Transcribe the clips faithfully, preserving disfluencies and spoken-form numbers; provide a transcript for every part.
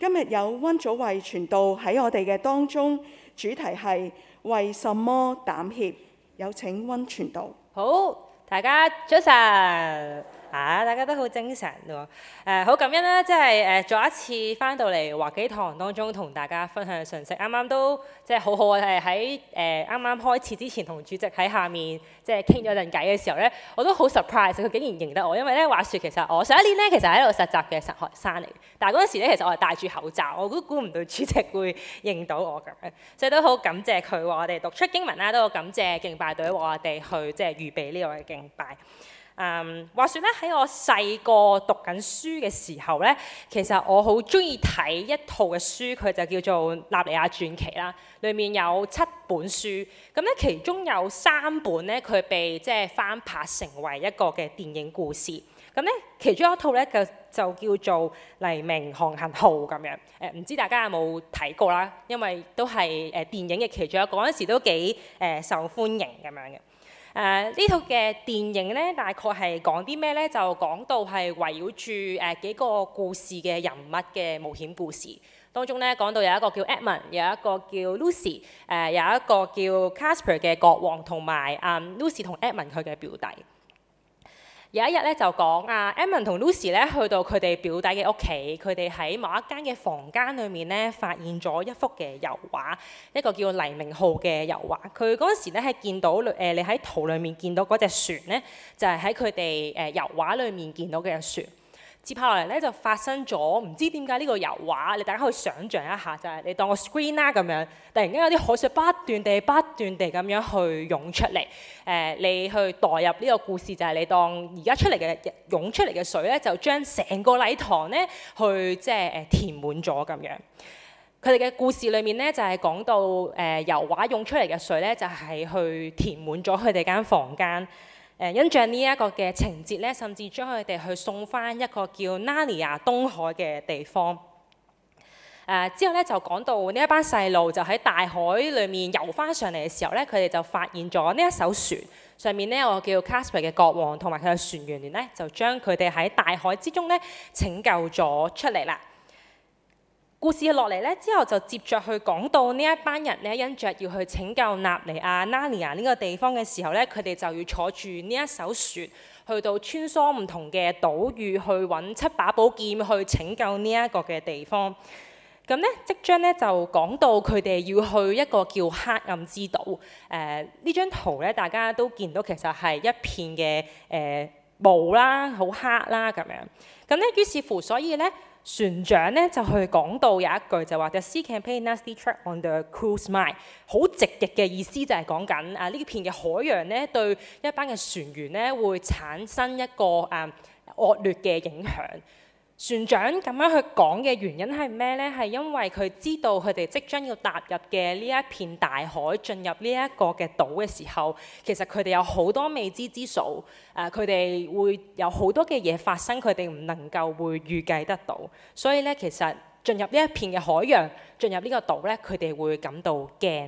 今日有溫祖慧傳道喺我哋嘅當中，主題係為什麼膽怯？有請溫傳道。 好，大家早晨。啊！大家都好精神喎，誒好感恩啦，即係誒再一次翻到嚟華基堂當中同大家分享信息。啱啱都即係好好啊，係喺誒啱啱開始之前同主席喺下面即係傾咗陣偈嘅時候咧，我都好 surprise 佢竟然認得我，因為咧話説其實我上一年咧其實喺度實習嘅神學生嚟，但係嗰陣時咧其實我係戴住口罩，我都估唔到主席會認到我咁樣，所以都好感謝佢為我哋讀出經文啦，都好感謝敬拜隊為我哋去即係預備呢個嘅敬拜。嗯，話説咧喺我細個讀緊書嘅時候咧，其實我好中意睇一套嘅書，佢就叫做《納尼亞傳奇》啦。裡面有七本書，咁咧其中有三本咧，佢被即係翻拍成為一個嘅電影故事。咁咧其中一套咧就就叫做《黎明航行號》咁樣。誒、呃、唔知大家有冇睇過啦？因為都係誒電影嘅其中一個，嗰陣時都幾誒、呃、受歡迎咁樣嘅。誒呢套嘅電影咧，大概係講啲咩咧？就講到係圍繞住誒、呃、幾個故事嘅人物嘅冒險故事。當中咧講到有一個叫 Edmund， 有一個叫 Lucy， 誒、呃、有一個叫 Casper 嘅國王，同埋啊 Lucy 同 Edmund 佢嘅表弟。有一日咧就講啊 Edmund 同 Lucy 咧去到佢哋表弟嘅屋企，佢哋喺某一間嘅房間裏面咧發現咗一幅嘅油畫，一個叫黎明號嘅油畫。佢嗰陣時咧係見到誒、呃，你喺圖裏面見到嗰隻船咧，就係喺佢哋誒油畫裏面見到嘅隻船。接下來咧就發生咗，唔知點解呢個油畫，你大家可以想像一下，就係、是、你當個 screen 啦咁樣，突然間有啲海水不斷地、不斷地咁樣去湧出嚟。誒、呃，你去代入呢個故事，就係、是、你當而家出嚟嘅湧出嚟嘅水咧，就將成個禮堂咧去即係誒填滿咗咁樣。佢哋嘅故事裏面咧就係、是、講到誒、呃、油畫湧出嚟嘅水咧，就係、是、去填滿咗佢哋間房間。誒因著呢一個嘅情節咧，甚至將佢哋去送翻一個叫納尼亞東海嘅地方。誒、呃、之後咧就講到呢一班細路就喺大海裏面游翻上嚟嘅時候咧，佢哋就發現咗呢一艘船上面呢有個叫 Casper 嘅國王同埋佢嘅船員聯咧，就將佢哋喺大海之中咧拯救咗出嚟啦。故事落嚟咧，之後就接着去講到呢一班人咧，因着要去拯救納尼亞、納尼亞呢個地方嘅時候咧，佢哋就要坐住呢一艘船，去到穿梭唔同嘅島嶼，去揾七把寶劍去拯救呢一個嘅地方。咁咧，即將咧就講到佢哋要去一個叫黑暗之島。誒、呃，呢張圖咧，大家都見到其實係一片嘅誒霧啦，好黑啦咁樣。咁咧，於是乎，所以咧。船長咧就去講到有一句就話 The sea can play nasty trick on the crew's mind， 好直譯嘅意思就係講緊啊呢片嘅海洋咧對一班嘅船員咧會產生一個啊惡劣嘅影響。船長咁樣去講嘅原因係咩咧？係因為佢知道佢哋即將要踏入嘅呢一片大海，進入呢一個嘅島嘅時候，其實佢哋有好多未知之數。誒，佢哋會有好多嘅嘢發生，佢哋唔能夠會預計得到。所以咧，其實進入呢一片嘅海洋，進入呢個島咧，佢哋會感到驚。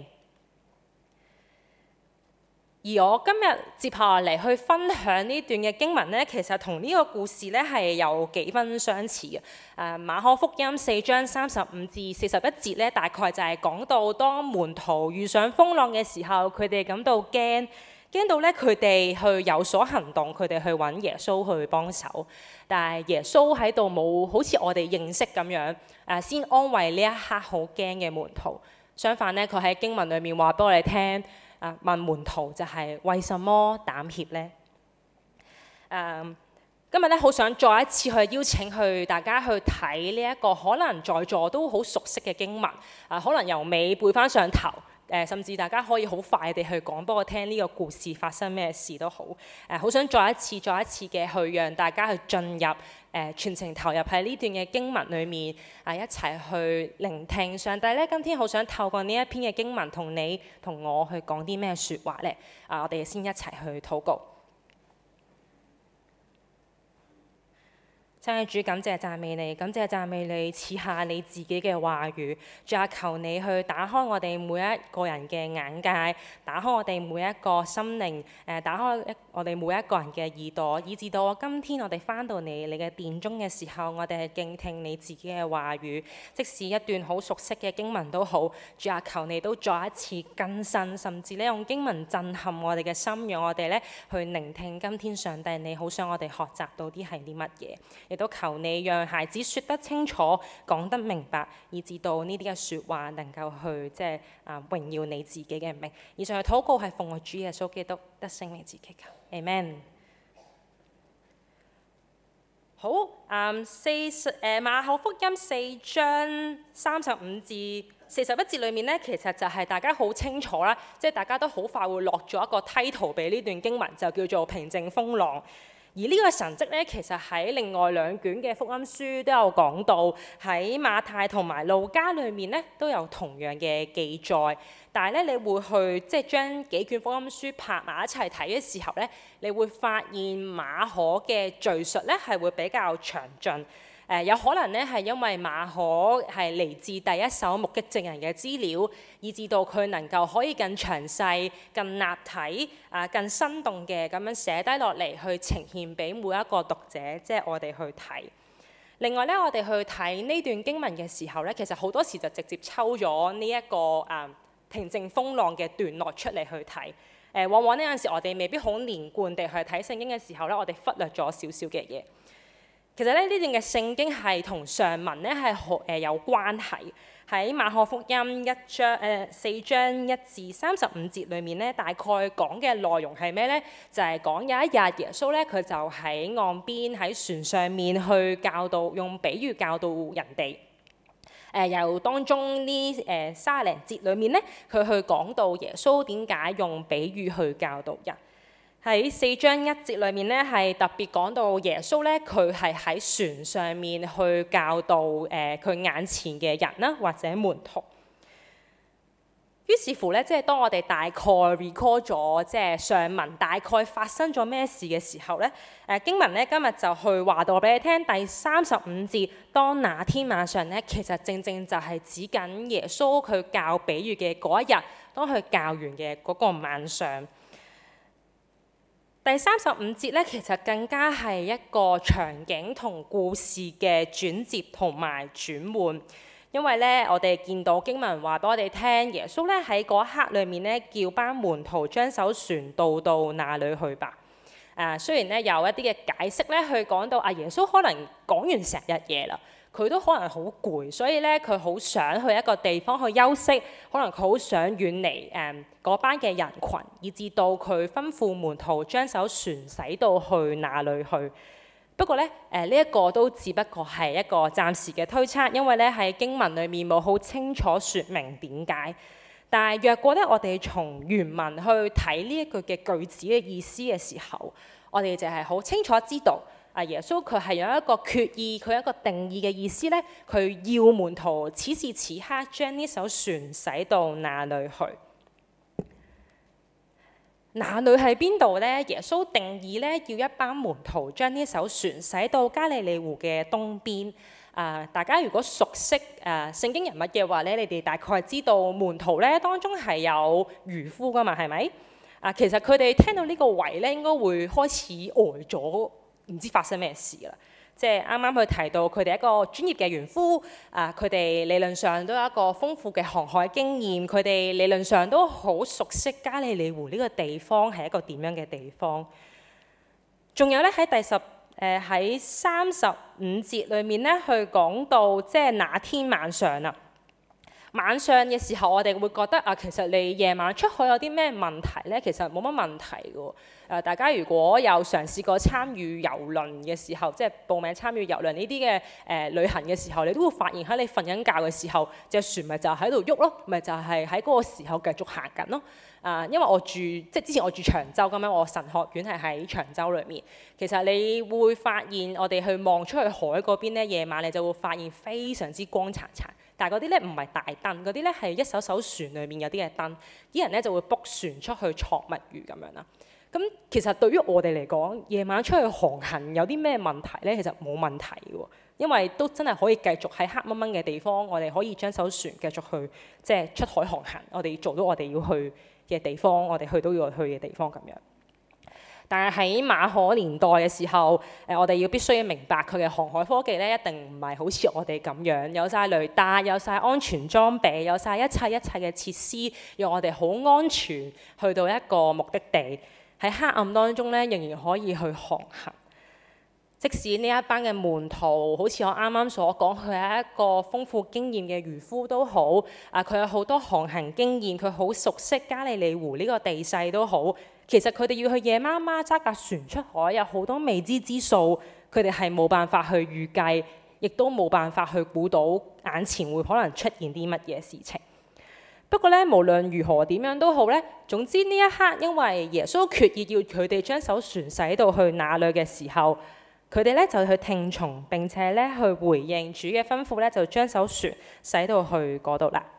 而我今日接下嚟去分享呢段嘅經文咧，其實同呢個故事咧係有幾分相似嘅。誒、呃、馬可福音四章三十五至四十一節咧，大概就係講到當門徒遇上風浪嘅時候，佢哋感到驚，驚到咧佢哋去有所行動，佢哋去揾耶穌去幫手。但係耶穌喺度冇好似我哋認識咁樣誒、呃，先安慰呢一刻好驚嘅門徒。相反咧，佢喺經文裏面話俾我哋聽。啊！問門徒就係為什麼膽怯呢？誒、uh, 今日咧好想再一次去邀請去大家去睇呢一個可能在座都好熟悉嘅經文，啊、uh, 可能由尾背翻上頭，誒、uh, 甚至大家可以好快地去講俾我聽呢個故事發生咩事都好，誒、uh, 好想再一次再一次嘅去讓大家去進入。誒、呃、全程投入喺呢段嘅經文裏面，啊一齊去聆聽上帝咧。今天好想透過呢一篇嘅經文，同你同我去講啲咩説話咧？啊，我哋先一齊去禱告。 親愛主，感謝讚美你，感謝讚美你賜下你自己嘅話語。主啊，求你去打開我哋每一個人嘅眼界，打開我哋每一個心靈，誒，打開一我哋每一個人嘅耳朵，以至到今天我哋翻到你你嘅殿中嘅時候，我哋係敬聽你自己嘅話語。即使一段好熟悉嘅經文都好，主啊，求你都再一次更新，甚至咧用經文震撼我哋嘅心，讓我哋咧去聆聽今天上帝你好想我哋學習到啲係啲乜嘢。亦都求你讓孩子説得清楚、講得明白，以至到呢啲嘅説話能夠去即係啊榮耀你自己嘅名。以上嘅禱告係奉我主耶穌基督得聖名字祈求，Amen。好，嗯，四十誒馬可福音四章三十五至四十一節裏面咧，其實就係大家好清楚啦，即係大家都好快會落咗一個 title 俾呢段經文，就叫做平靜風浪。而呢個神蹟咧，其實喺另外兩卷嘅福音書都有講到，喺馬太同埋路加裏面咧都有同樣嘅記載。但係咧，你會去即係將幾卷福音書拍埋一齊睇嘅時候咧，你會發現馬可嘅敘述咧係會比較詳盡。誒、呃、有可能咧係因為馬可係嚟自第一手目擊證人嘅資料，以至到佢能夠可以更詳細、更立體、啊、呃、更生動嘅咁樣寫低落嚟，去呈現俾每一個讀者，即係我哋去睇。另外咧，我哋去睇呢段經文嘅時候咧，其實好多時就直接抽咗呢一個啊、呃、平靜風浪嘅段落出嚟去睇。誒、呃、往往呢陣時我哋未必好連貫地去睇聖經嘅時候咧，我哋忽略咗少少嘅嘢。其實咧，呢段嘅聖經係同上文咧係好誒有關係。喺馬可福音一章誒、呃、四章一至三十五節裏面咧，大概講嘅內容係咩咧？就係、是、講有一日耶穌咧，佢就喺岸邊喺船上面去教導，用比喻教導人哋。誒、呃、由當中呢誒卅零節裏面咧，佢去講到耶穌點解用比喻去教導人。喺四章一節裏面咧，係特別講到耶穌咧，佢係喺船上面去教導誒佢、呃、眼前嘅人啦，或者門徒。於是乎咧，即係當我哋大概 recall 咗即係上文大概發生咗咩事嘅時候咧，誒、呃、經文咧今日就去話到俾你聽，第三十五節，當那天晚上咧，其實正正就係指緊耶穌佢教比喻嘅嗰一日，當佢教完嘅嗰個晚上。第三十五節咧，其實更加係一個場景同故事嘅轉折同埋轉換，因為咧，我哋見到經文話俾我哋聽，耶穌咧喺嗰一刻裏面咧，叫班門徒將艘船渡到哪裏去吧。誒、啊，雖然咧有一啲嘅解釋咧，去講到啊，耶穌可能講完成日嘢啦。佢都可能好攰，所以咧佢好想去一個地方去休息，可能佢好想遠離誒嗰班嘅人群，以至到佢吩咐門徒將艘船駛到去哪裏去。不過咧誒呢一個都只不過係一個暫時嘅推測，因為咧喺經文裡面冇好清楚説明點解。但係若果咧我哋從原文去睇呢一句嘅句子嘅意思嘅時候，我哋就係好清楚知道。啊！耶穌佢係有一個決意，佢有一個定義嘅意思咧，佢要門徒此時此刻將呢艘船駛到哪裏去？哪裏喺邊度咧？耶穌定義咧，要一班門徒將呢艘船駛到加利利湖嘅東邊。啊、呃！大家如果熟悉誒、呃、聖經人物嘅話咧，你哋大概知道門徒咧當中係有漁夫噶嘛，係咪？啊、呃，其實佢哋聽到呢個位咧，應該會開始呆咗。唔知發生咩事啦！即係啱啱佢提到佢哋一個專業嘅漁夫，啊、呃，佢哋理論上都有一個豐富嘅航海經驗，佢哋理論上都好熟悉加利利湖呢個地方係一個點樣嘅地方。仲有咧喺第十誒喺三十五節裏面咧，去講到即係那天晚上啊。晚上嘅時候，我哋會覺得啊，其實你夜晚出海有啲咩問題咧？其實冇乜問題嘅。誒、呃，大家如果有嘗試過參與遊輪嘅時候，即係報名參與遊輪呢啲嘅誒旅行嘅時候，你都會發現喺你瞓緊覺嘅時候，隻船咪就喺度喐咯，咪就係喺嗰個時候繼續行緊咯。啊、呃，因為我住即係之前我住長洲咁樣，我神學院係喺長洲裏面。其實你會發現我哋去望出去海嗰邊咧，夜晚你就會發現非常之光燦燦。但係嗰啲咧唔係大燈，嗰啲咧係一艘艘船裏面有啲嘅燈，啲人咧就會卜船出去戳墨魚咁樣啦。 咁其實對於我哋嚟講，夜晚出去航行有啲咩問題呢？其實冇問題嘅，因為都真係可以繼續喺黑掹掹嘅地方，我哋可以將艘船繼續去即係出海航行，我哋做到我哋要去嘅地方，我哋去到要去嘅地方咁樣。但係喺馬可年代嘅時候，誒我哋要必須要明白佢嘅航海科技咧，一定唔係好似我哋咁樣有晒雷達、有晒安全裝備、有晒一切一切嘅設施，讓我哋好安全去到一個目的地。喺黑暗當中咧，仍然可以去航行。即使呢一班嘅門徒，好似我啱啱所講，佢係一個豐富經驗嘅漁夫都好，啊佢有好多航行經驗，佢好熟悉加利利湖呢個地勢都好。其實佢哋要去夜媽媽揸架船出海，有好多未知之數，佢哋係冇辦法去預計，亦都冇辦法去估到眼前會可能出現啲乜嘢事情。不過咧，無論如何點樣都好咧，總之呢一刻，因為耶穌決意要佢哋將艘船駛到去那裏嘅時候，佢哋咧就去聽從並且咧去回應主嘅吩咐咧，就將艘船駛到去嗰度啦。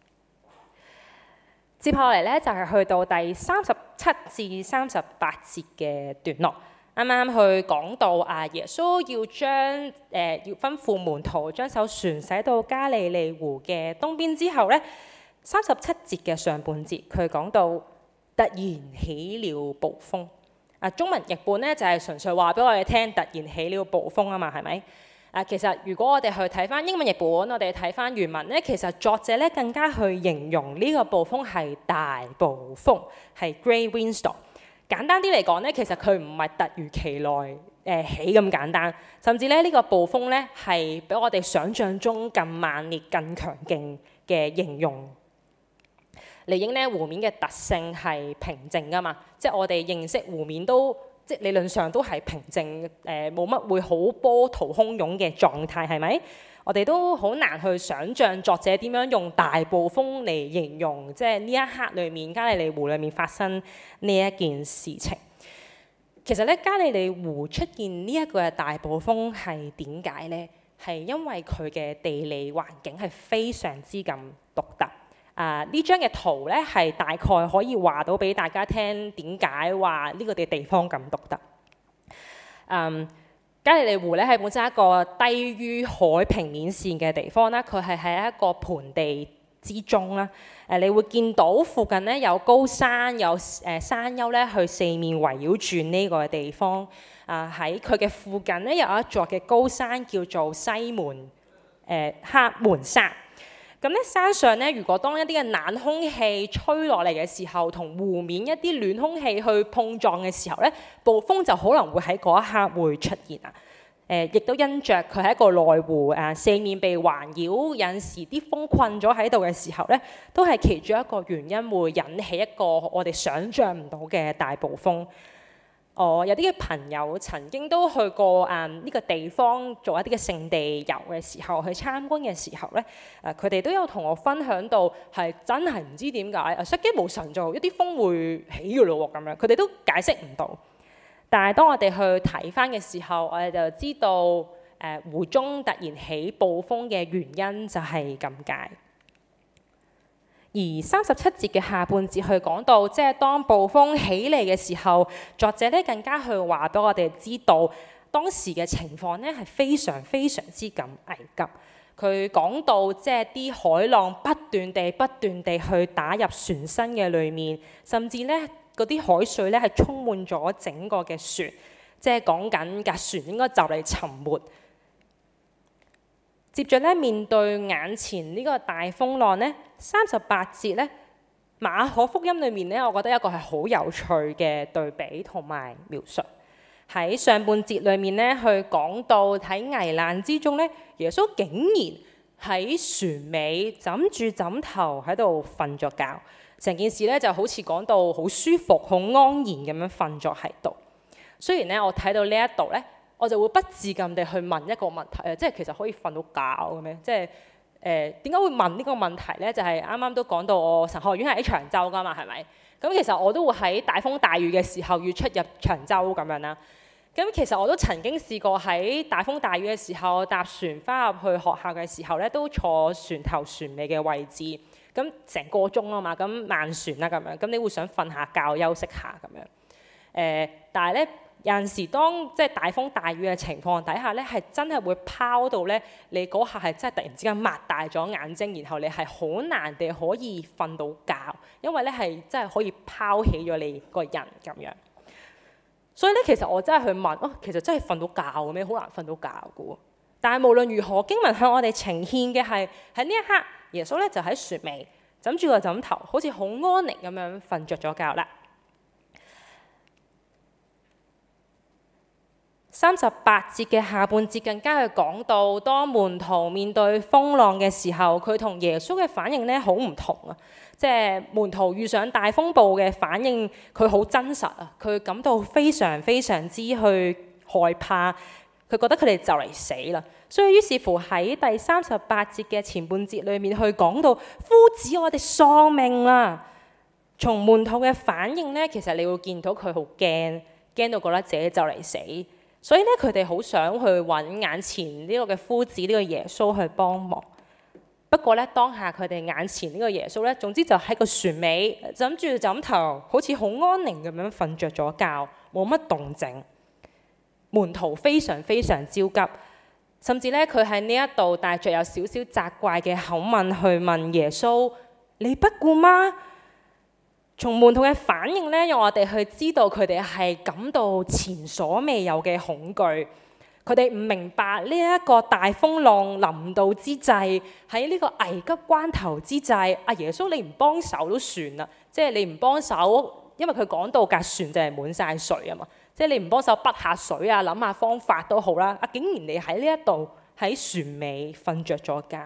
接下嚟咧就係去到第三十七至三十八節嘅段落，啱啱去講到啊，耶穌要將誒、呃、要吩咐門徒將艘船駛到加利利湖嘅東邊之後咧。三十七節嘅上半節，佢講到突然起了暴風。啊，中文譯本咧就係、是、純粹話俾我哋聽，突然起了暴風啊嘛，係咪？啊，其實如果我哋去睇翻英文譯本，我哋睇翻原文咧，其實作者咧更加去形容呢個暴風係大暴風，係 Great Windstorm。簡單啲嚟講咧，其實佢唔係突如其來誒、呃、起咁簡單，甚至咧呢、這個暴風咧係比我哋想象中更猛烈、更強勁嘅形容。理應咧湖面嘅特性係平靜噶嘛，即係我哋認識湖面都即係理論上都係平靜，誒冇乜會好波濤洶湧嘅狀態，係咪？我哋都好難去想像作者點樣用大暴風嚟形容，即係呢一刻裡面加利利湖裡面發生呢一件事情。其實咧，加利利湖出現呢一個嘅大暴風係點解咧？係因為佢嘅地理環境係非常之咁獨特。啊！呢張嘅圖咧係大概可以話到俾大家聽點解話呢個嘅地方咁獨特。嗯，加利利湖咧係本身一個低於海平面線嘅地方啦，佢係喺一個盆地之中啦。誒、呃，你會見到附近咧有高山，有誒、呃、山丘咧去四面圍繞住呢個地方。啊、呃，喺佢嘅附近咧有一座嘅高山叫做西門誒、呃、黑門山。咁咧山上咧，如果當一啲嘅冷空氣吹落嚟嘅時候，同湖面一啲暖空氣去碰撞嘅時候咧，暴風就可能會喺嗰一刻會出現啊！誒、呃，亦都因着佢係一個內湖，誒、啊、四面被環繞，有陣時啲風困咗喺度嘅時候咧，都係其中一個原因會引起一個我哋想像唔到嘅大暴風。我有啲嘅朋友曾經都去過誒呢、嗯這個地方做一啲嘅聖地遊嘅時候，去參觀嘅時候咧，誒佢哋都有同我分享到係真係唔知點解誒失驚無神就一啲風會起嘅咯喎咁樣，佢哋都解釋唔到。但係當我哋去睇返嘅時候，我哋就知道誒、呃、湖中突然起暴風嘅原因就係咁解。而三十七節嘅下半節去講到，即係當暴風起嚟嘅時候，作者咧更加去話俾我哋知道當時嘅情況咧係非常非常之咁危急。佢講到即係啲海浪不斷地不斷地去打入船身嘅裏面，甚至咧嗰啲海水咧係充滿咗整個嘅船，即係講緊架船應該就嚟沉沒。接着咧，面對眼前呢個大風浪咧，三十八節咧，馬可福音裏面咧，我覺得一個係好有趣嘅對比同埋描述。喺上半節裏面咧，去講到喺危難之中咧，耶穌竟然喺船尾枕住枕頭喺度瞓咗覺，成件事咧就好似講到好舒服、好安然咁樣瞓咗喺度。雖然咧，我睇到呢一度咧，我就會不自禁地去問一個問題啊，即係其實可以瞓到覺嘅咩？即係誒點解會問呢個問題咧？就係啱啱都講到我神學院係喺長洲噶嘛，係咪？咁其實我都會喺大風大雨嘅時候要出入長洲咁樣啦。咁其實我都曾經試過喺大風大雨嘅時候搭船翻入去學校嘅時候咧，都坐船頭船尾嘅位置。咁成個鐘啊嘛，咁慢船啦咁樣，咁你會想瞓下覺休息下咁樣。 呃，但係咧有陣時當即係大風大雨嘅情況底下咧，係真係會拋到咧你嗰下係真係突然之間擘大咗眼睛，然後你係好難地可以瞓到覺，因為咧係真係可以拋起咗你個人咁樣。所以咧其實我真係去問，哦，其實真係瞓到覺嘅咩？好難瞓到覺嘅喎。但係無論如何，經文向我哋呈現嘅係喺呢一刻，耶穌咧就喺船尾枕住個枕頭，好似好安寧咁樣瞓着咗覺啦。三十八節嘅下半節更加係講到，當門徒面對風浪嘅時候，佢同耶穌嘅反應咧好唔同啊！即係門徒遇上大風暴嘅反應，佢好真實啊！佢感到非常非常之去害怕，佢覺得佢哋就嚟死啦。所以於是乎喺第三十八節嘅前半節裏面去講到，夫子，我哋喪命啦！從門徒嘅反應咧，其實你會見到佢好驚，驚到覺得自己就嚟死。所以咧，佢哋好想去揾眼前呢個嘅夫子，呢個耶穌去幫忙。不過咧，當下佢哋眼前呢個耶穌咧，總之就喺個船尾枕住枕頭，好似好安寧咁樣瞓着咗覺，冇乜動靜。門徒非常非常焦急，甚至咧佢喺呢一度帶着有少少責怪嘅口吻去問耶穌：你不顧嗎？從門徒嘅反應咧，讓我哋去知道佢哋係感到前所未有嘅恐懼。佢哋唔明白呢一個大風浪臨到之際，喺呢個危急關頭之際，阿耶穌你唔幫手都算啦，即係你唔幫手，因為佢講到架船就係滿晒水啊嘛，即係你唔幫手滗下水啊，諗下方法都好啦。啊，竟然你喺呢一度喺船尾瞓着咗覺。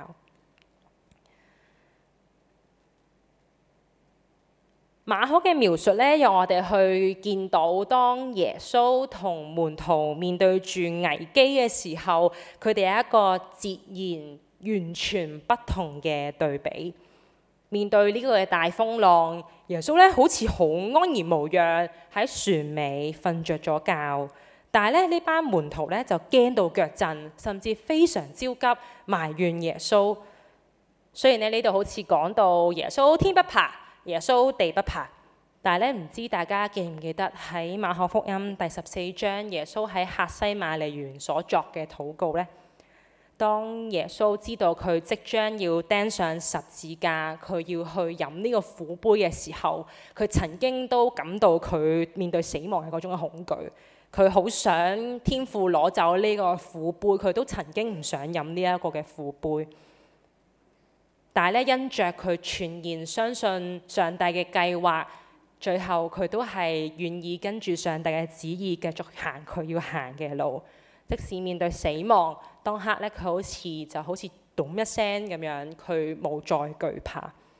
馬可嘅描述咧，讓我哋去見到當耶穌同門徒面對住危機嘅時候，佢哋有一個截然完全不同嘅對比。面對呢個嘅大風浪，耶穌咧好似好安然無恙喺船尾瞓着咗覺，但係咧呢班門徒咧就驚到腳震，甚至非常焦急埋怨耶穌。雖然咧呢度好似講到耶穌天不怕，耶穌地不怕，但係咧唔知大家記唔記得喺馬可福音第十四章，耶穌喺客西馬尼園所作嘅禱告呢？當耶穌知道佢即將要釘上十字架，佢要去飲呢個苦杯嘅時候，佢曾經都感到佢面對死亡嘅嗰種恐懼。佢好想天父攞走呢個苦杯，佢都曾經唔想飲呢一個嘅苦杯。但係咧，因着佢全然相信上帝嘅計劃，最後佢都係願意跟住上帝嘅旨意繼續行佢要行嘅路。即使面對死亡，當刻咧佢好似就好似咚一聲咁樣，佢冇再懼怕。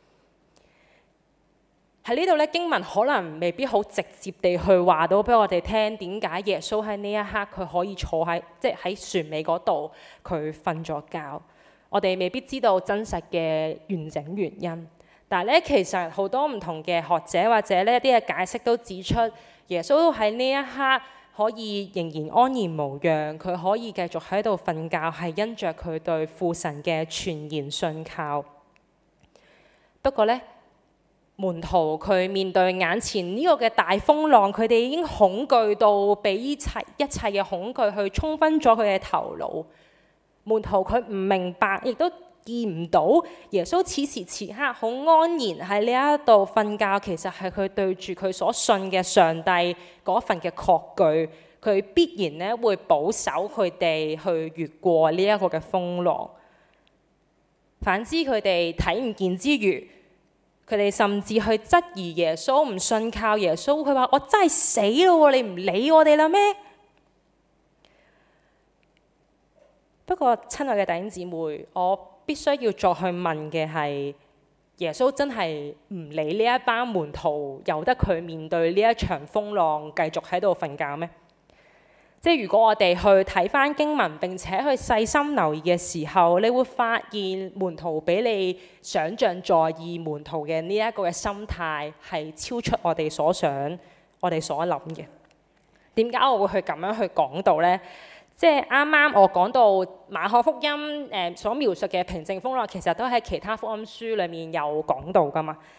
喺呢度咧，經文可能未必好直接地去話到俾我哋聽，點解耶穌喺呢一刻佢可以坐喺即係喺船尾嗰度，佢瞓咗覺。我哋未必知道真實嘅完整原因，但係咧，其實好多唔同嘅學者或者呢一啲嘅解釋都指出，耶穌喺呢一刻可以仍然安然無恙，佢可以繼續喺度瞓覺，係因着佢對父神嘅全然信靠。不過咧，門徒佢面對眼前呢個嘅大風浪，佢哋已經恐懼到俾一切一切嘅恐懼去沖昏咗佢嘅頭腦。門徒佢唔明白，亦都見唔到耶穌此時此刻好安然喺呢一度瞓覺，其實係佢對住佢所信嘅上帝嗰份嘅確據，佢必然咧會保守佢哋去越過呢一個嘅風浪。反之，佢哋睇唔見之餘，佢哋甚至去質疑耶穌，唔信靠耶穌。佢話：我真係死咯，你唔理我哋啦咩？不過，親愛嘅弟兄姊妹，我必須要再去問嘅係：耶穌真係唔理呢一班門徒，由得佢面對呢一場風浪，繼續喺度瞓覺咩？即係如果我哋去睇返經文，並且去細心留意嘅時候，你會發現門徒比你想像在意門徒嘅呢一個嘅心態係超出我哋所想、我哋所諗嘅。點解我會去咁樣去講到呢？即係啱啱我講到馬可福音誒所描述嘅平靜風浪，其實都喺其他福音書裡面有講到㗎嘛。咁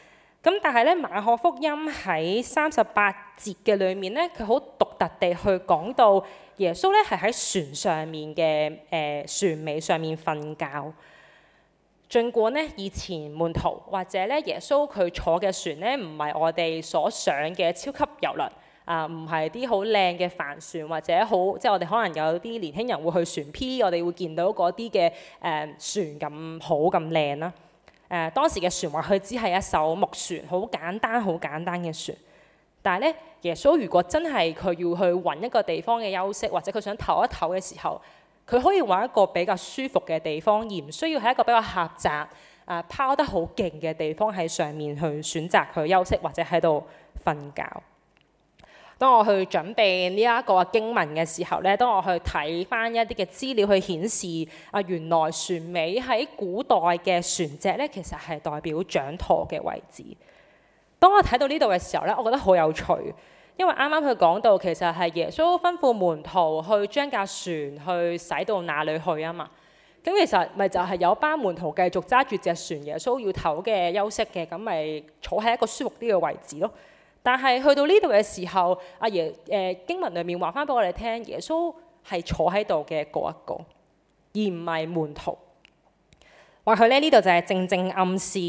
咁但係咧，馬可福音喺三十八節嘅裏面咧，佢好獨特地去講到耶穌咧係喺船上面嘅誒、呃、船尾上面瞓覺。儘管咧以前門徒或者咧耶穌佢坐嘅船咧唔係我哋所想嘅超級遊輪啊，唔係啲好靚嘅帆船，或者好即係我哋可能有啲年輕人會去船 P， 我哋會見到嗰啲嘅誒船咁好咁靚啦。誒、呃、當時嘅船或許只係一艘木船，好簡單好簡單嘅船。但係咧，耶穌如果真係佢要去揾一個地方嘅休息，或者佢想唞一唞嘅時候，佢可以揾一個比較舒服嘅地方，而唔需要喺一個比較狹窄、啊、呃、拋得好勁嘅地方喺上面去選擇去休息，或者喺度瞓覺。當我去準備呢一個經文嘅時候咧，當我去睇翻一啲嘅資料去顯示啊，原來船尾喺古代嘅船隻咧，其實係代表掌舵嘅位置。當我睇到呢度嘅時候咧，我覺得好有趣，因為啱啱佢講到其實係耶穌吩咐門徒去將架船去駛到哪裏去啊嘛。咁其實咪就係有班門徒繼續揸住隻船，耶穌要唞嘅休息嘅，咁咪坐喺一個舒服啲嘅位置咯。但係去到呢度嘅時候，阿耶誒、呃、經文裏面話翻俾我哋聽，耶穌係坐喺度嘅嗰一個，而唔係門徒。或許咧呢度就係正正暗示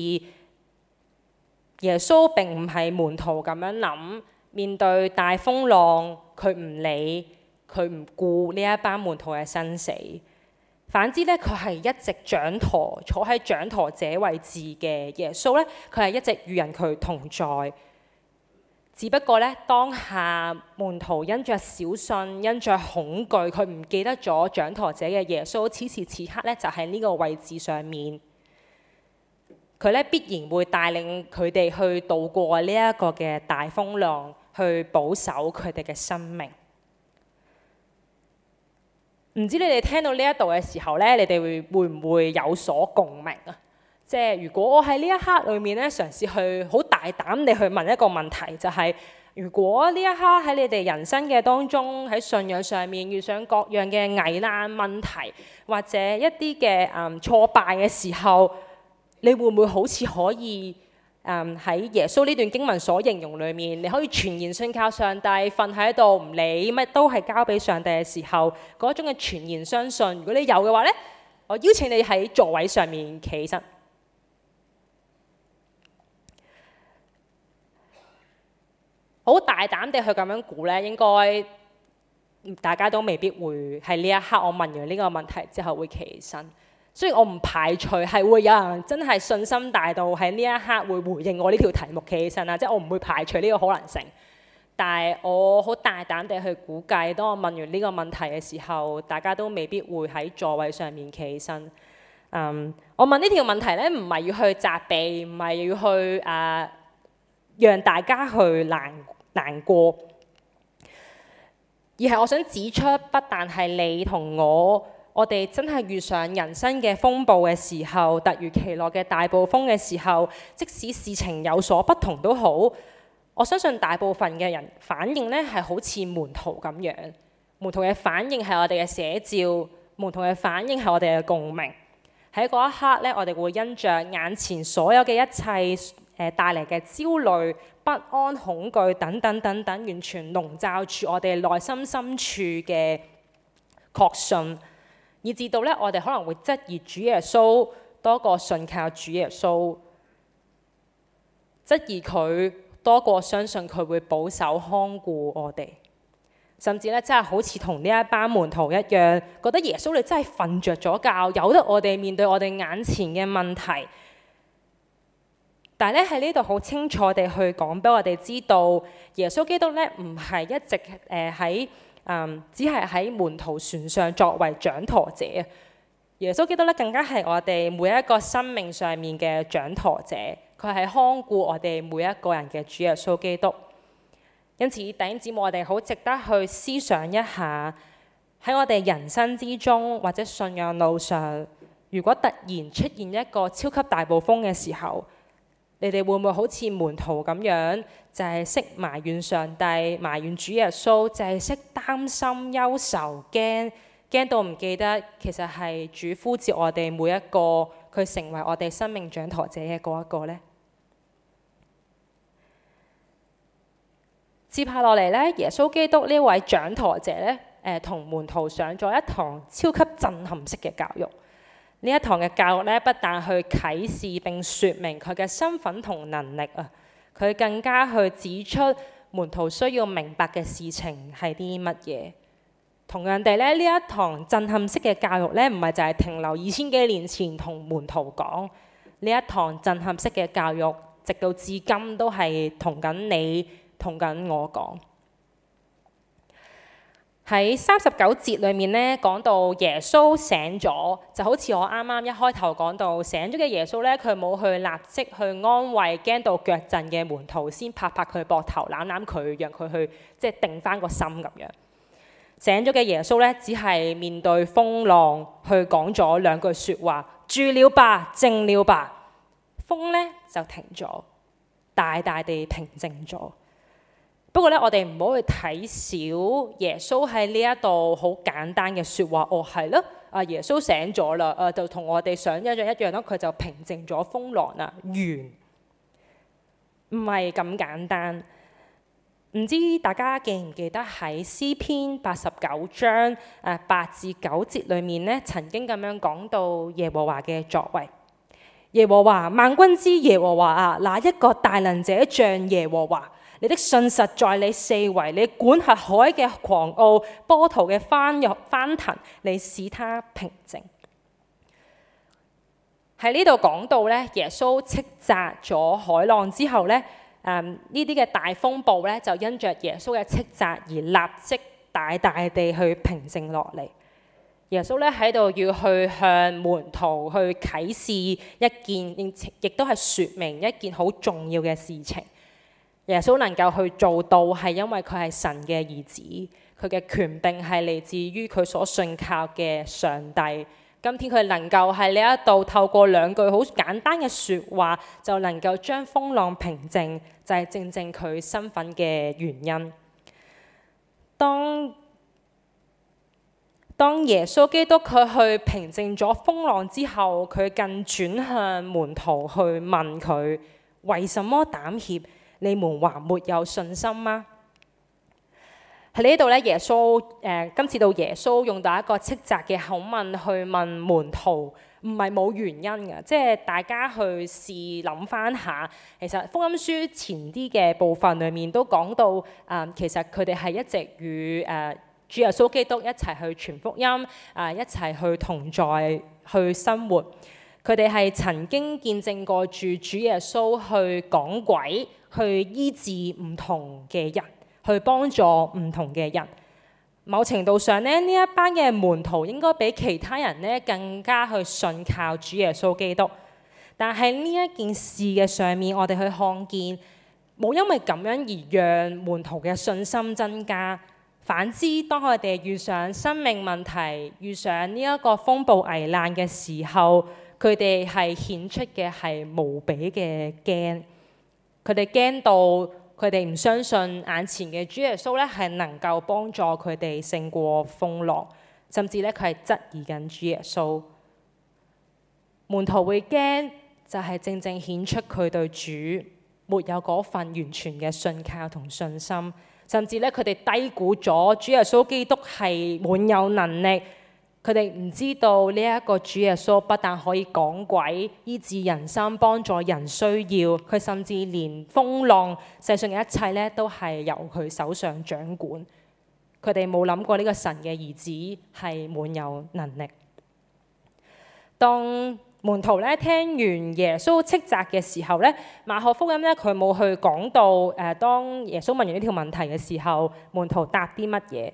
耶穌並唔係門徒咁樣諗，面對大風浪佢唔理，佢唔顧呢一班門徒嘅生死。反之咧，佢係一直掌舵坐喺掌舵者位置嘅耶穌咧，佢係一直與人佢同在。只不過咧，當下門徒因着小信、因着恐懼，佢唔記得咗掌舵者嘅耶穌，此時此刻咧就喺呢個位置上面。佢咧必然會帶領佢哋去渡過呢一個嘅大風浪，去保守佢哋嘅生命。唔知你哋聽到呢一度嘅時候咧，你哋會會唔會有所共鳴啊？即係如果我喺呢一刻裏面咧，嘗試去好大膽地去問一個問題，就係、是、如果呢一刻喺你哋人生嘅當中，喺信仰上面遇上各樣嘅危難問題，或者一啲嘅誒挫敗嘅時候，你會唔會好似可以誒喺、嗯、耶穌呢段經文所形容裏面，你可以全然信靠上帝，瞓喺度唔理乜都係交俾上帝嘅時候，嗰種嘅全然相信，如果你有嘅話咧，我邀請你喺座位上面企起身。好大膽地去咁樣估咧，應該大家都未必會喺呢一刻我問完呢個問題之後會企起身。雖然我唔排除係會有人真係信心大到喺呢一刻會回應我呢條題目企起身啦，即係我唔會排除呢個可能性。但係我好大膽地去估計，當我問完呢個問題嘅時候，大家都未必會喺座位上面企起身。嗯，我問呢條問題咧，唔係要去責備，唔係要去誒、呃、讓大家去難難過，而係我想指出，不但係你同我，我哋真係遇上人生嘅風暴嘅時候，突如其來嘅大暴風嘅時候，即使事情有所不同都好，我相信大部分嘅人反應咧係好似門徒咁樣，門徒嘅反應係我哋嘅寫照，門徒嘅反應係我哋嘅共鳴。喺嗰一刻咧，我哋會因着眼前所有嘅一切誒帶嚟嘅焦慮、不安、恐懼等等等等，完全籠罩住我哋內心深處嘅確信，以至到咧我哋可能會質疑主耶穌多過信靠主耶穌，質疑佢多過相信佢會保守看顧我哋，甚至咧真係好似同呢一班門徒一樣，覺得耶穌你真係瞓着咗覺，由得我哋面對我哋眼前嘅問題。但係咧喺呢度好清楚地去講俾我哋知道，耶穌基督咧唔係一直誒喺誒，只係喺門徒船上作為掌舵者。耶穌基督咧更加係我哋每一個生命上面嘅掌舵者，佢係看顧我哋每一個人嘅主耶穌基督。因此弟兄姊妹，我哋好值得去思想一下，喺我哋人生之中或者信仰路上，如果突然出現一個超級大暴風嘅時候，你哋會唔會好似門徒咁樣，就係識埋怨上帝、埋怨主耶穌，就係識擔心、憂愁、驚驚到唔記得，其實係主呼召我哋每一個，佢成為我哋生命掌舵者嘅嗰一個呢？ 接下落嚟咧，耶穌基督呢位掌舵者咧，誒同門徒上咗一堂超級震撼式嘅教育。呢一堂嘅教育咧，不但去啟示並説明佢嘅身份同能力啊，佢更加去指出門徒需要明白嘅事情係啲乜嘢。同樣地咧，呢一堂震撼式嘅教育咧，唔係就係停留二千幾年前同門徒講。呢一堂震撼式嘅教育，直到至今都係同緊你、同緊我講。喺三十九節裏面咧，講到耶穌醒咗，就好似我啱啱一開頭講到醒咗嘅耶穌咧，佢冇去立即去安慰驚到腳震嘅門徒，先拍拍佢膊頭攬攬佢，讓佢去即係定翻個心咁樣。醒咗嘅耶穌咧，只係面對風浪去講咗兩句説話：住了吧，靜了吧。風咧就停咗，大大地平靜咗。不過咧，我哋唔好去睇小耶穌喺呢一度好簡單嘅説話。哦，係咯，啊耶穌醒咗啦，誒就同我哋想一樣一樣咯，佢就平靜咗風浪啦，完。唔係咁簡單。唔知大家記唔記得喺詩篇八十九章誒八至九節裏面咧，曾經咁樣講到耶和華嘅作為。耶和華，萬軍之耶和華啊，哪一個大能者像耶和華？你的信實在你四圍，你管轄海嘅狂傲，波濤嘅翻湧翻騰，你使他平靜。喺呢度講到咧，耶穌斥責咗海浪之後咧，誒呢啲嘅大風暴咧，就因着耶穌嘅斥責而立即大大地去平靜落嚟。耶穌咧喺度要去向門徒去啟示一件，亦都係説明一件好重要嘅事情。耶穌能夠去做到，係因為佢係神嘅兒子，佢嘅權柄係嚟自於佢所信靠嘅上帝。今天佢能夠喺呢一度透過兩句好簡單嘅説話，就能夠將風浪平靜，就係正正佢身份嘅原因。當當耶穌基督佢去平靜咗風浪之後，佢更轉向門徒去問佢：為什麼膽怯？你們還沒有信心嗎？喺呢度咧，耶穌誒、呃、今次到耶穌用到一個斥責嘅口吻去問門徒，唔係冇原因嘅。即係大家去試諗翻下，其實福音書前啲嘅部分裏面都講到，誒、呃、其實佢哋係一直與誒、呃、主耶穌基督一齊去傳福音，啊、呃、一齊去同在去生活。佢哋係曾經見證過住主耶穌去趕鬼，去醫治唔同嘅人，去幫助唔同嘅人。某程度上咧，呢一班嘅門徒應該比其他人咧更加去信靠主耶穌基督。但係呢一件事嘅上面，我哋去看見，冇因為咁樣而讓門徒嘅信心增加。反之，當佢哋遇上生命問題、遇上呢一個風暴危難嘅時候，佢哋係顯出嘅係無比嘅驚。佢哋驚到佢哋唔相信眼前嘅主耶穌咧係能夠幫助佢哋勝過風浪，甚至咧佢係質疑緊主耶穌。門徒會驚，就係正正顯出佢對主沒有嗰份完全嘅信靠同信心，甚至咧佢哋低估咗主耶穌基督係滿有能力。佢哋唔知道呢一個主耶穌不但可以趕鬼、醫治人心、幫助人需要，佢甚至連風浪、世上嘅一切咧都係由佢手上掌管。佢哋冇諗過呢個神嘅兒子係滿有能力。當門徒咧聽完耶穌斥責嘅時候咧，馬可福音咧佢冇去講到誒、呃，當耶穌問完呢條問題嘅時候，門徒答啲乜嘢？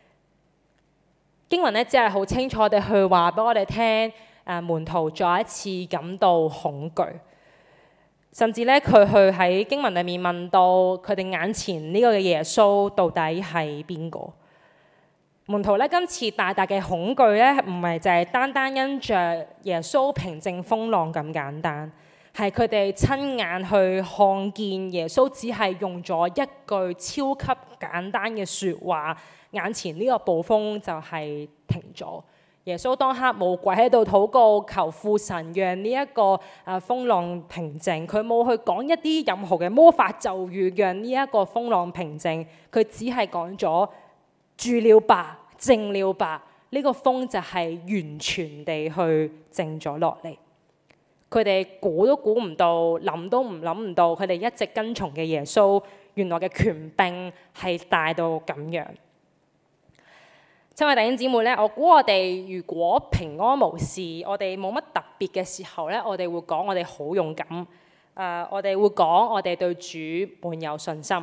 經文咧只係好清楚地去話俾我哋聽，誒、呃、門徒再一次感到恐懼，甚至咧佢去喺經文裏面問到佢哋眼前呢個嘅耶穌到底係邊個？門徒咧今次大大嘅恐懼咧，唔係就係單單因着耶穌平靜風浪咁簡單，係佢哋親眼去看見耶穌只係用咗一句超級簡單嘅説話。眼前呢個暴風就係停咗， 耶穌當刻冇跪喺度禱告，求父神讓呢一個啊風浪平靜。佢冇去講一啲任何嘅魔法咒語，讓呢一個風浪平靜。佢只係講咗住了吧，靜了吧。呢個風就係完全地去靜咗落嚟。佢哋估都估唔到，諗都唔諗唔到，佢哋一直跟從嘅耶穌，原來嘅權柄係大到咁樣。親愛弟兄姊妹咧，我估我哋如果平安無事，我哋冇乜特別嘅時候咧，我哋會講我哋好勇敢。誒、呃，我哋會講我哋對主滿有信心。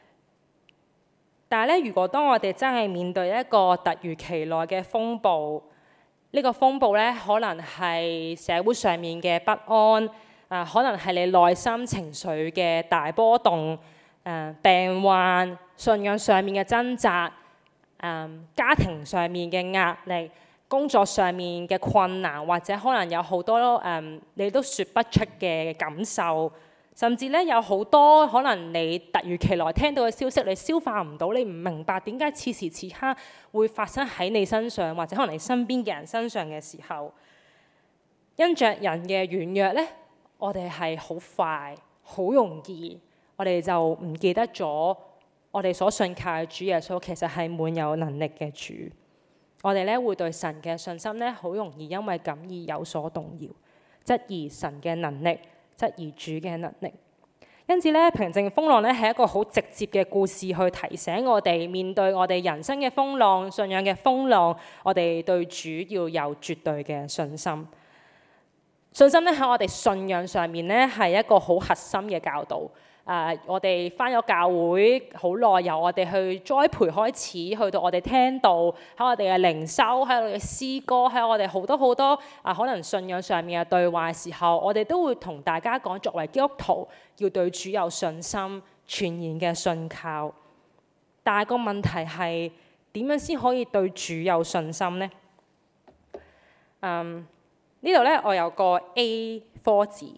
但係咧，如果當我哋真係面對一個突如其來嘅風暴，呢、這個風暴咧，可能係社會上面嘅不安，啊、呃，可能係你內心情緒嘅大波動，誒、呃，病患、信仰上面嘅掙扎。Um, 家庭上面嘅壓力，工作上面嘅困難，或者可能有好多誒、um, 你都說不出嘅感受，甚至咧有好多可能你突如其來聽到嘅消息，你消化唔到，你唔明白點解此時此刻會發生喺你身上，或者可能你身邊嘅人身上嘅時候，因着人嘅軟弱咧，我哋係好快、好容易，我哋就唔記得咗。我哋所信靠嘅主耶穌其實係滿有能力嘅主，我哋咧會對神嘅信心咧好容易因為咁而有所動搖，質疑神嘅能力，質疑主嘅能力。因此咧，平靜風浪咧係一個好直接嘅故事，去提醒我哋面對我哋人生嘅風浪、信仰嘅風浪，我哋對主要有絕對嘅信心。信心咧喺我哋信仰上面咧係一個好核心嘅教導。誒、uh，我哋返咗教會好耐，由我哋去栽培開始，去到我哋聽道，喺我哋嘅靈修，喺我哋嘅詩歌，喺我哋好多好多啊，可能信仰上面嘅對話嘅時候，我哋都會同大家講，作為基督徒要對主有信心，全然嘅信靠。但係個問題係點樣先可以對主有信心呢？嗯，呢度咧我有個 A 四 紙。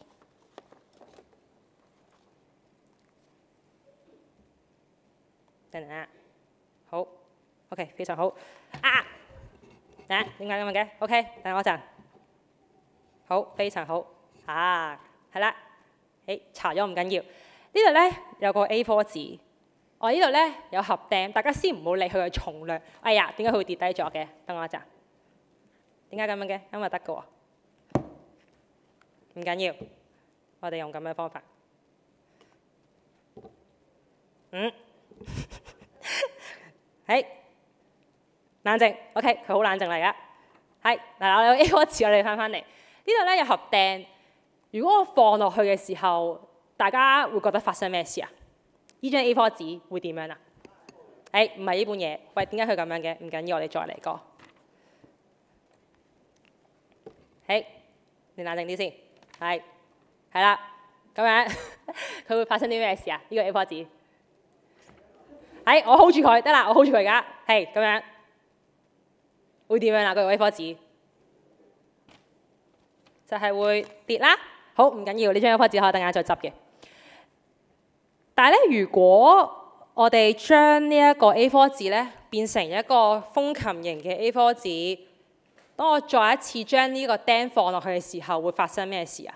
等等啊，好 ，OK， 非常好。啊，等下點解咁樣嘅 ？OK， 等我一陣。好，非常好。啊，係啦，誒，查咗唔緊要。呢度咧有個 A 四 紙，我呢度咧有盒釘，大家先唔好理佢嘅重量。哎呀，點解佢會跌低咗嘅？等我一陣。點解咁樣嘅？因為得嘅喎。唔緊要，我哋用咁嘅方法。嗯。係冷靜 ，OK， 佢好冷靜嚟㗎。係嗱，我有 A 四 紙，我哋翻返嚟呢度咧有盒釘。如果我放落去嘅時候，大家會覺得發生咩事啊？呢張 A 四 紙會點樣啊？誒，唔係呢本嘢。喂，點解佢咁樣嘅？唔緊要，我哋再嚟過。係，你冷靜啲先。係，係啦，咁樣佢會發生啲咩事啊？呢個 A 四 紙。係，我 hold 住佢得啦，我 hold 住佢而家，係咁樣，會點樣啊？個 A 四 紙就係會跌啦。好，唔緊要，呢張 A 四 紙可以等陣再執嘅。但係咧，如果我哋將呢一個 A 四 紙咧變成一個風琴型嘅 A 四 紙，當我再一次將呢個釘放落去嘅時候，會發生咩事啊？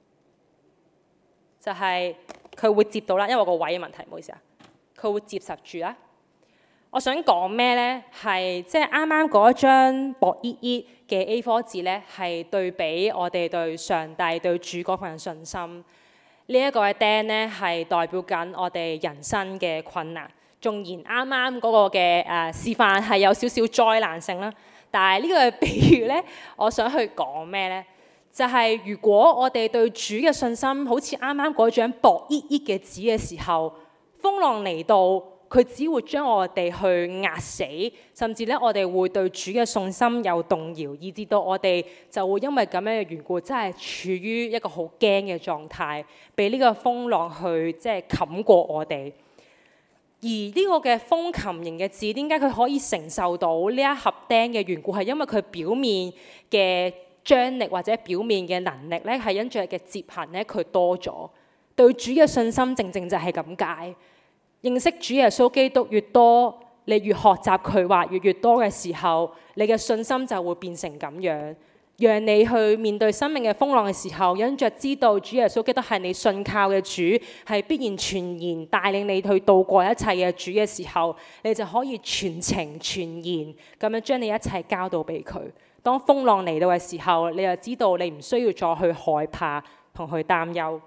就係佢會接到啦，因為我個位嘅問題，唔好意思啊。佢會接實住啦。我想講咩咧？係即係啱啱嗰張薄依依嘅 A 四 紙咧，係對比我哋對上帝對主嗰份信心。呢、這、一個嘅釘咧，係代表緊我哋人生嘅困難。縱然啱啱嗰個嘅誒、呃、示範係有少少災難性啦，但係呢個比喻咧，我想去講咩咧？就係、是、如果我哋對主嘅信心好似啱啱嗰張薄依依嘅紙嘅時候，風浪嚟到，佢只會將我哋去壓死，甚至咧我哋會對主嘅信心有動搖，以至到我哋就會因為咁樣嘅緣故，真係處於一個好驚嘅狀態，被呢個風浪去即係冚過我哋。而呢個嘅風琴型嘅紙，點解佢可以承受到呢一盒釘嘅緣故？係因為佢表面嘅張力或者表面嘅能力咧，係因著嘅接痕咧，佢多咗。對主嘅信心，正正就係咁解。認識主耶穌基督越多， 你越學習佢話越越多嘅時候，你嘅信心就會變成咁樣，讓你去面對生命嘅風浪嘅時候，因着知道主耶穌基督係你信靠嘅主，係必然全然帶領你去度過一切嘅主嘅時候，你就可以全情全然咁樣將你一切交到俾佢。當風浪嚟到嘅時候，你就知道你唔需要再去害怕同去擔憂。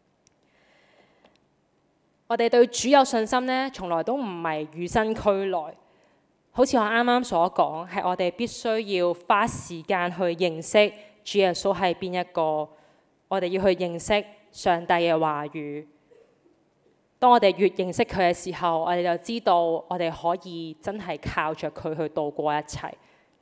我哋對主有信心呢，從來都唔係與生俱來。好似我啱啱所講，係我哋必須要花時間去認識主耶穌係邊一個。我哋要去認識上帝嘅話語。當我哋越認識佢嘅時候，我哋就知道我哋可以真係靠着佢去度過一切。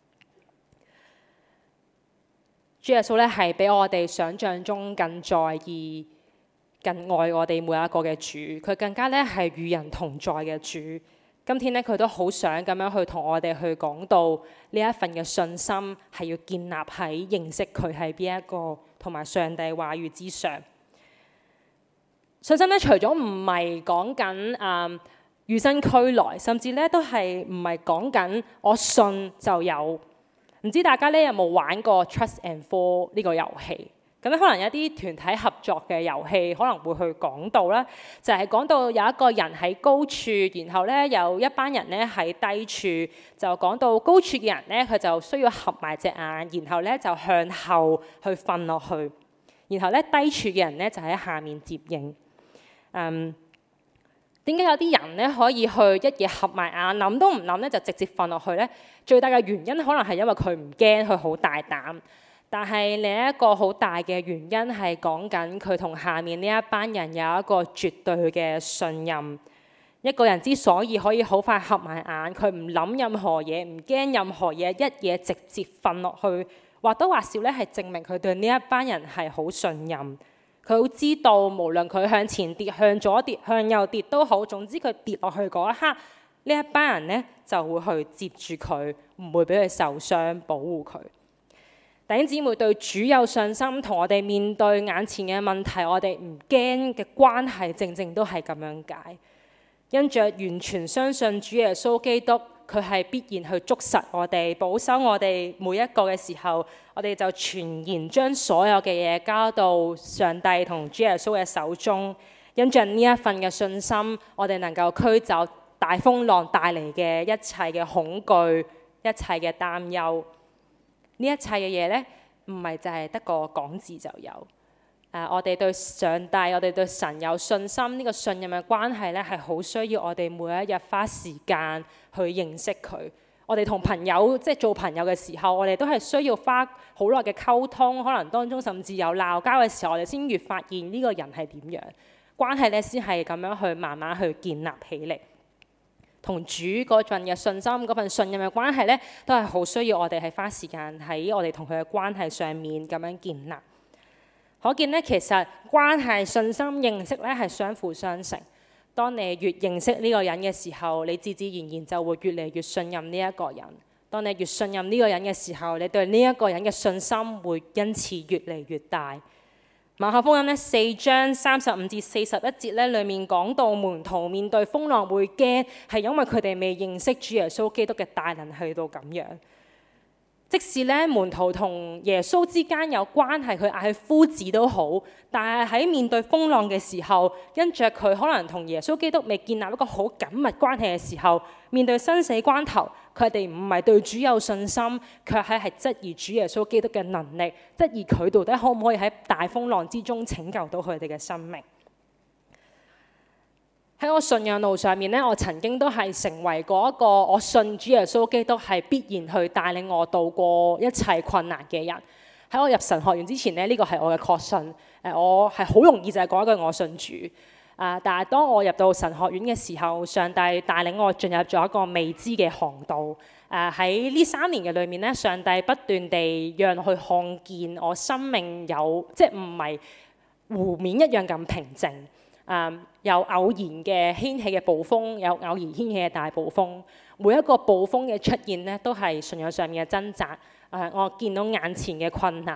主耶穌咧係比我哋想象中更在意、更愛我哋每一個嘅主，佢更加咧係與人同在嘅主。今天咧佢都好想咁樣去同我哋去講到呢一份嘅信心係要建立喺認識佢係邊一個同埋上帝話語之上。信心咧除咗唔係講緊誒與生俱來，甚至咧都係唔係講緊我信就有。唔知大家咧有冇玩過 Trust and Fall 呢個遊戲？咁咧可能有啲團體合作嘅遊戲可能會去講到啦，就係講到有一個人喺高處，然後咧有一班人咧喺低處，就講到高處嘅人咧佢就需要合埋隻眼，然後咧就向後去瞓落去，然後咧低處嘅人咧就喺下面接應。嗯，點解有啲人咧可以去一夜合埋眼，諗都唔諗咧就直接瞓落去咧？最大嘅原因可能係因為佢唔驚，佢好大膽。但係另一個好大嘅原因係講緊佢同下面呢一班人有一個絕對嘅信任。一個人之所以可以好快合埋眼，佢唔諗任何嘢，唔驚任何嘢，一嘢直接瞓落去，或多或少咧係證明佢對呢一班人係好信任。佢好知道無論佢向前跌、向左跌、向右跌都好，總之佢跌落去嗰一刻，呢一班人咧就會去接住佢，唔會俾佢受傷，保護佢。弟兄姊妹對主有信心，同我哋面對眼前嘅問題，我哋唔驚嘅關係，正正都係咁樣解。因着完全相信主耶穌基督，佢係必然去捉實我哋、保守我哋每一個嘅時候，我哋就全然將所有嘅嘢交到上帝同主耶穌嘅手中。因着呢一份嘅信心，我哋能夠驅走大風浪帶嚟嘅一切嘅恐懼、一切嘅擔憂。呢一切嘅嘢咧，唔係就係得個講字就有。誒、呃，我哋對上帝、我哋對神有信心，呢個信任嘅關係咧，係好需要我哋每一日花時間去認識佢。我哋同朋友即係做朋友嘅時候，我哋都係需要花好耐嘅溝通，可能當中甚至有鬧交嘅時候，我哋先越發現呢個人係點樣，關係咧先係咁樣去慢慢去建立起嚟。同主嗰份嘅信心、嗰份信任嘅關係咧，都係好需要我哋係花時間喺我哋同佢嘅關係上面咁樣建立。可見咧，其實關係、信心、認識咧係相輔相成。當你越認識呢個人嘅時候，你自自然然就會越嚟越信任呢一個人。當你越信任呢個人嘅時候，你對呢一個人嘅信心會因此越嚟越大。馬可福音咧四章三十五至四十一節咧，裡面講到門徒面對風浪會驚，係因為佢哋未認識主耶穌基督嘅大能去到咁樣。即使咧門徒同耶穌之間有關係，佢嗌佢夫子都好，但係喺面對風浪嘅時候，因着佢可能同耶穌基督未建立一個好緊密關係嘅時候，面對生死關頭，佢哋唔係對主有信心，卻係係質疑主耶穌基督嘅能力，質疑佢到底可唔可以喺大風浪之中拯救到佢哋嘅生命。喺我信仰路上面咧，我曾經都係成為嗰一個我信主耶穌基督係必然去帶領我度過一切困難嘅人。喺我入神學院之前咧，呢個係我嘅確信。誒，我係好容易就係講一句我信主。啊，但係當我入到神學院嘅時候，上帝帶領我進入咗一個未知嘅航道。誒，喺呢三年嘅裏面咧，上帝不斷地讓我去看見我生命有即係唔係湖面一樣咁平靜。Um, 有偶然嘅掀起嘅暴風，有偶然掀起嘅大暴風。每一個暴風嘅出現咧，都係信仰上面嘅掙扎。誒、uh, 我見到眼前嘅困難，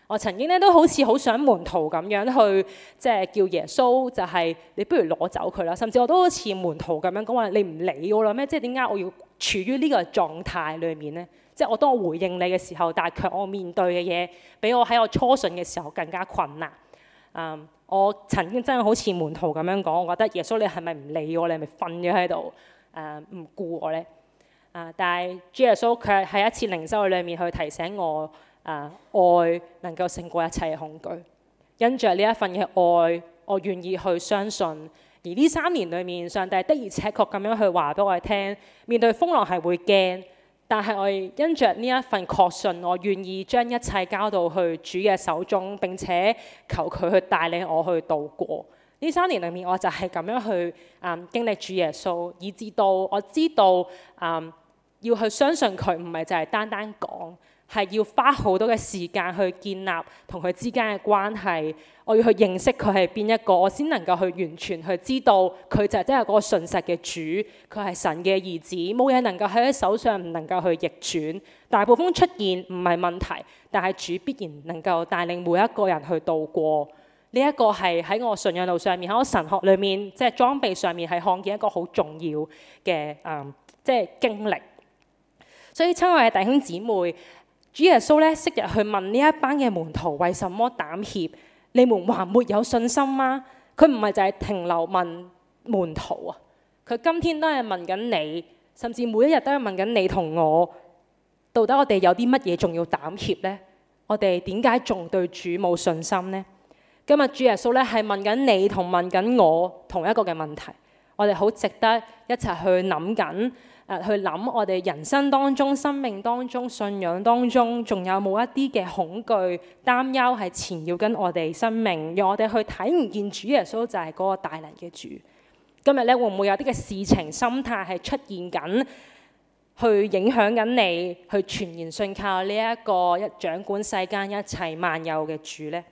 我曾經咧都好似好想門徒咁樣去，即係叫耶穌就係你不如攞走佢啦。甚至我都好似門徒咁樣講話，你唔理我啦咩？即係點解我要處於呢個狀態裡面咧？即係我當我回應你嘅時候，但係卻我面對嘅嘢比我喺我初信嘅時候更加困難。嗯，我曾經真係好似門徒咁樣講，我覺得耶穌你係咪唔理我？你係咪瞓咗喺度誒唔顧我咧？啊！但係主耶穌卻喺一次靈修裏面去提醒我。啊！愛能夠勝過一切嘅恐懼，因着呢一份嘅愛，我願意去相信。而呢三年裏面，上帝的而且確咁樣去話俾我哋聽，面對風浪係會驚，但係我因着呢一份確信，我願意將一切交到去主嘅手中，並且求佢去帶領我去度過呢三年裏面。我就係咁樣去啊、嗯、經歷主耶穌，以至到我知道啊、嗯、要去相信佢，唔係就係單單講。係要花好多嘅時間去建立同佢之間嘅關係，我要去認識佢係邊一個，我先能夠去完全去知道佢就係真係嗰個信實嘅主，佢係神嘅兒子，冇嘢能夠喺佢手上唔能夠去逆轉。大暴風出現唔係問題，但係主必然能夠帶領每一個人去度過。呢一個係喺我信仰路上面，喺我神學裏面，即係裝備上面係看見一個好重要嘅誒，即係經歷。所以親愛嘅弟兄姊妹，主耶穌咧，昔日去問呢一班嘅門徒，為什麼膽怯？你們還沒有信心嗎？佢唔係就係停留問門徒啊，佢今天都係問緊你，甚至每一日都係問緊你同我，到底我哋有啲乜嘢仲要膽怯呢？我哋點解仲對主冇信心呢？今日主耶穌咧係問緊你同問緊我同一個嘅問題，我哋好值得一齊去諗緊。誒去諗我哋人生當中、生命當中、信仰當中，仲有冇一啲嘅恐懼、擔憂係纏繞緊我哋生命，讓我哋去睇唔見主耶穌就係嗰個大能嘅主。今日咧會唔會有啲嘅事情、心態係出現緊，去影響緊你，去全然信靠呢一個一掌管世間一切萬有嘅主呢？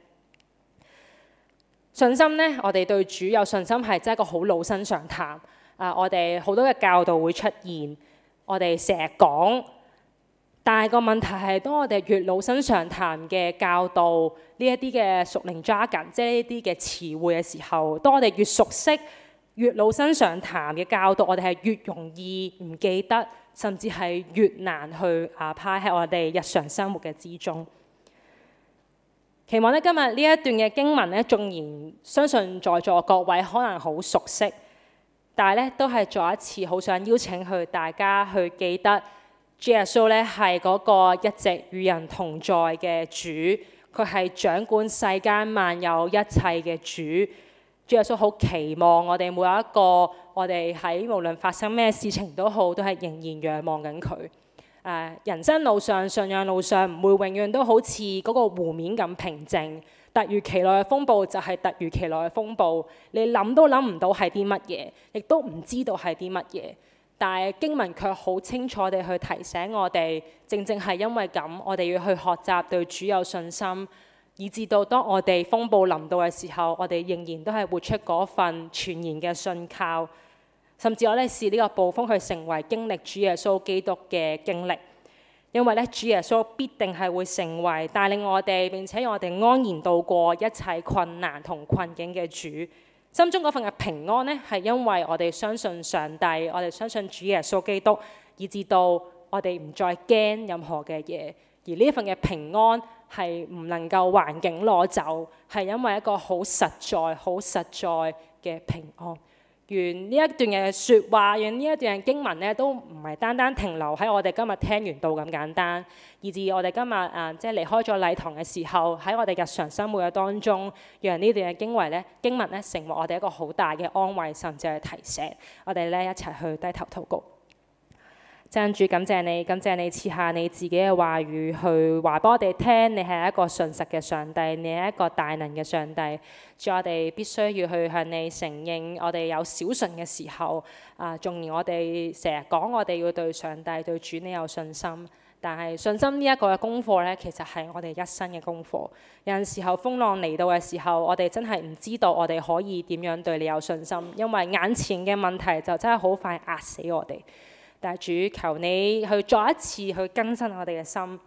信心呢，我哋對主有信心係真係一個好老生常談。啊！我哋好多嘅教導會出現，我哋成日講，但係個問題係，當我哋越老生常談嘅教導呢一啲嘅屬靈 jargon，即係呢啲嘅詞彙嘅時候，當我哋越熟悉、越老生常談嘅教導，我哋係越容易唔記得，甚至係越難去啊派喺我哋日常生活嘅之中。期望咧今日呢一段嘅經文咧，縱然相信在座各位可能好熟悉。但係咧，都係再一次好想邀請去大家去記得，主耶穌咧係嗰個一直與人同在嘅主，佢係掌管世間萬有一切嘅主。主耶穌好期望我哋每一個，我哋喺無論發生咩事情都好，都係仍然仰望緊佢。誒，人生路上、信仰路上，唔會永遠都好似嗰個湖面咁平靜。突如其來嘅風暴就係突如其來嘅風暴，你諗都諗唔到係啲乜嘢，亦都唔知道係啲乜嘢。但係經文卻好清楚地去提醒我哋，正正係因為咁，我哋要去學習對主有信心，以至到當我哋風暴臨到嘅時候，我哋仍然都係活出嗰份全然嘅信靠，甚至我哋視呢個暴風去成為經歷主耶穌基督嘅經歷。因為咧，主耶穌必定係會成為帶領我哋，並且讓我哋安然度過一切困難同困境嘅主。心中嗰份嘅平安呢，係因為我哋相信上帝，我哋相信主耶穌基督，以至到我哋唔再驚任何嘅嘢。而呢一份嘅平安係唔能夠環境攞走，係因為一個好實在、好實在嘅平安。願呢一段嘅説話，願呢一段嘅經文咧，都唔係單單停留喺我哋今日聽完道咁簡單，以至我哋今日啊，即係離開咗禮堂嘅時候，喺我哋日常生活嘅當中，讓呢段嘅經文咧，經文咧，成為我哋一個好大嘅安慰，甚至係提醒。我哋咧一齊去低頭禱告。真主感謝你，感謝你賜下你自己嘅話語去話俾我哋聽，你係一個信實嘅上帝，你係一個大能嘅上帝。主，我哋必須要去向你承認，我哋有小信嘅時候，啊，縱然我哋成日講我哋要對上帝、對主你有信心，但係信心呢一個嘅功課咧，其實係我哋一生嘅功課。有陣時候風浪嚟到嘅時候，我哋真係唔知道我哋可以點樣對你有信心，因為眼前嘅問題就真係好快壓死我哋。但係主，求你去再一次去更新我哋嘅心，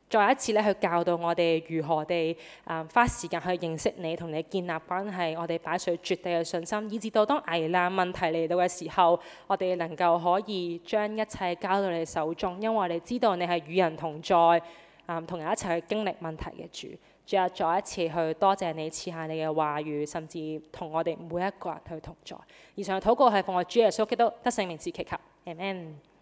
再一次咧去教導我哋如何地啊花時間去認識你，同你建立關係，我哋擺上絕對嘅信心，以至到當危難問題嚟到嘅時候，我哋能夠可以將一切交到你手中，因為我哋知道你係與人同在，啊同人一齊去經歷問題嘅主。主啊，再一次去多謝你賜下你嘅話語，甚至同我哋每一個人去同在。以上嘅禱告係奉我主耶穌基督得勝名字祈求，阿們。